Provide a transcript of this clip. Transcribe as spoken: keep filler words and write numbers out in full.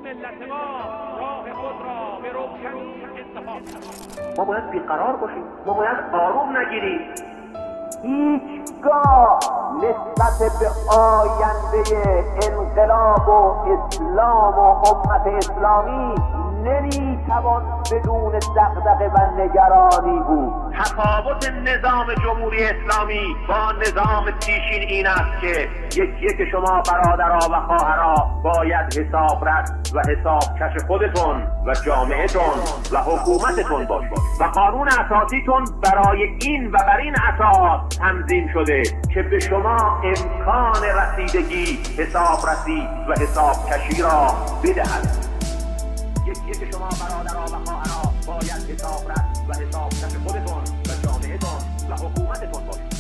ملت ما راه خود را به روشنی انتخاب کنیم. ما باید بیقرار باشیم، ما باید آروم نگیریم. هیچگاه نسبت به آینده انقلاب و اسلام و امت اسلامی نمیتوان بدون دغدغه و نگرانی بود. تفاوت نظام جمهوری اسلامی با نظام پیشین این است که یک یک شما برادرها و خواهرها باید حسابرس و حساب کش خودتون و جامعهتون و حکومتتون باشید و قانون اساسیتون برای این و بر این اساس تنظیم شده که به شما امکان رسیدگی حسابرسی و حساب کشی را بدهد. یک یک شما برادرها و خواهرها باید حسابرس و حساب کش خودتون و جامعهتون و حکومتتون باشید.